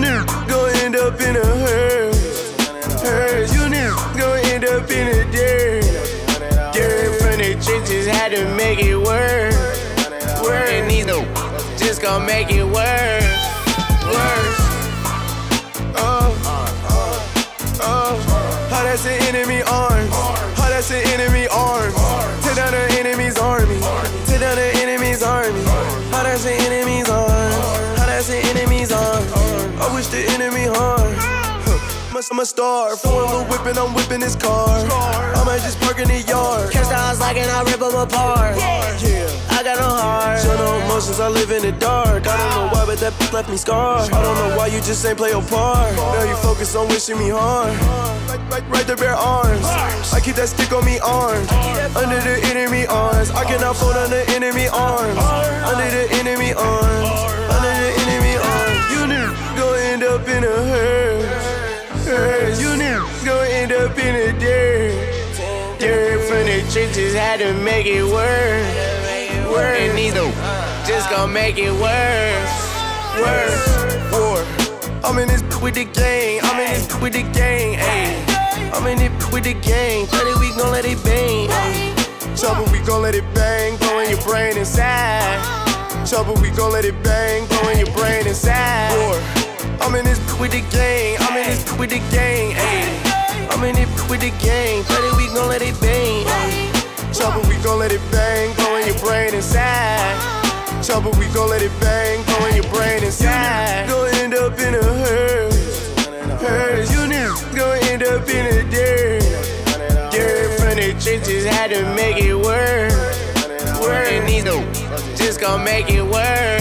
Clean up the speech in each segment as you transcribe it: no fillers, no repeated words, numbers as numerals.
niggas gon' end up in a hearse. You niggas gon' end up in a dirt. Dirt from the trenches, had to make it work. And these no just gon' make it worse. How that's an enemy arms. How that's an enemy arms. Tear down the enemy's army. Tear down the enemy's army. How that's an enemy's arms. How that's an enemy's arms. I wish the enemy harm. I'm a star. For a little whippin', I'm whipping this car. I might just park in the yard. Catch the house like and I rip them apart. Yeah, I got no heart. Show no emotions, I live in the dark. I don't know why, but that left me scarred. I don't know why you just ain't play your part. Now you focus on wishing me harm. Right there, bare arms. I keep that stick on me armed. Under the enemy arms. I cannot fold under enemy arms. Under the enemy arms. Under the enemy arms. You niggas gon' end up in a hearse. You niggas gon' end up in a dirt. Dirt from the trenches, had to make it work. And these no just gon' make it worse. War. I'm in this with the gang. I'm in this with the gang. Ayy. I'm in it with the gang. 30 we gon' let it bang. Trouble, we gon' let it bang. Blow in your brain inside. Trouble, we gon' let it bang. Blow in your brain inside. War. I'm in this with the gang. I'm in this with the gang. Ayy. I'm in it with the gang. 30 we gon' let it bang. Trouble, we gon' let it bang. Blow in your brain inside. Trouble, we gon' let it bang. Blow in your brain inside. You gon' end up in a hearse. You niggas gon' end up in a dirt. Dirt from the trenches, had to make it work. And these no just gon' make it worse.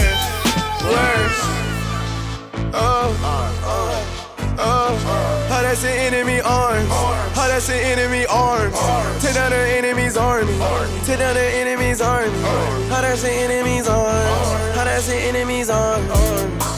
How that's an enemy arms. How that's an enemy arms. Tear down the enemy's army. Tear down the enemy's army. How that's an enemy's arms. How that's an enemy's arms.